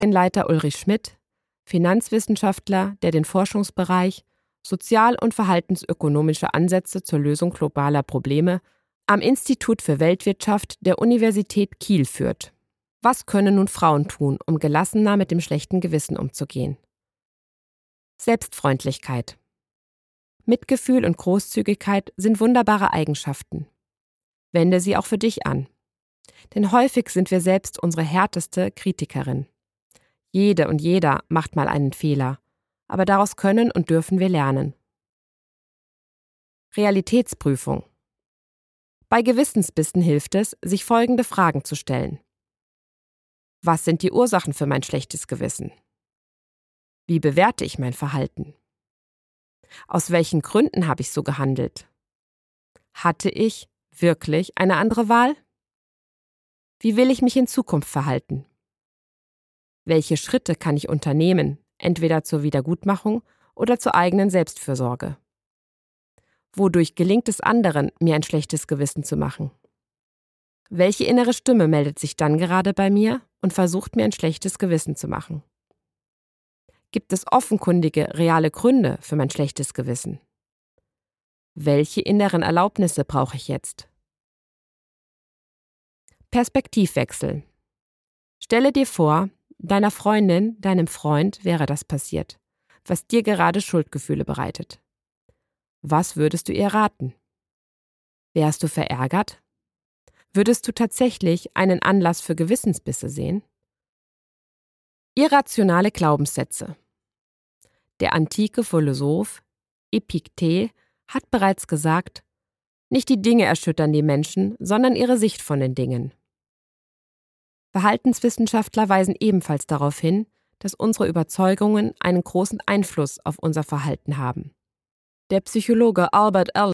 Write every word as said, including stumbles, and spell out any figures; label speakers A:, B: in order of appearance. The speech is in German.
A: Leiter Ulrich Schmidt, Finanzwissenschaftler, der den Forschungsbereich Sozial- und verhaltensökonomische Ansätze zur Lösung globaler Probleme am Institut für Weltwirtschaft der Universität Kiel führt. Was können nun Frauen tun, um gelassener mit dem schlechten Gewissen umzugehen? Selbstfreundlichkeit. Mitgefühl und Großzügigkeit sind wunderbare Eigenschaften. Wende sie auch für dich an. Denn häufig sind wir selbst unsere härteste Kritikerin. Jede und jeder macht mal einen Fehler, aber daraus können und dürfen wir lernen. Realitätsprüfung. Bei Gewissensbissen hilft es, sich folgende Fragen zu stellen. Was sind die Ursachen für mein schlechtes Gewissen? Wie bewerte ich mein Verhalten? Aus welchen Gründen habe ich so gehandelt? Hatte ich wirklich eine andere Wahl? Wie will ich mich in Zukunft verhalten? Welche Schritte kann ich unternehmen, entweder zur Wiedergutmachung oder zur eigenen Selbstfürsorge? Wodurch gelingt es anderen, mir ein schlechtes Gewissen zu machen? Welche innere Stimme meldet sich dann gerade bei mir und versucht mir ein schlechtes Gewissen zu machen? Gibt es offenkundige, reale Gründe für mein schlechtes Gewissen? Welche inneren Erlaubnisse brauche ich jetzt? Perspektivwechsel. Stelle dir vor, deiner Freundin, deinem Freund wäre das passiert, was dir gerade Schuldgefühle bereitet. Was würdest du ihr raten? Wärst du verärgert? Würdest du tatsächlich einen Anlass für Gewissensbisse sehen? Irrationale Glaubenssätze. Der antike Philosoph Epiktet hat bereits gesagt, nicht die Dinge erschüttern die Menschen, sondern ihre Sicht von den Dingen. Verhaltenswissenschaftler weisen ebenfalls darauf hin, dass unsere Überzeugungen einen großen Einfluss auf unser Verhalten haben. Der Psychologe Albert Ellis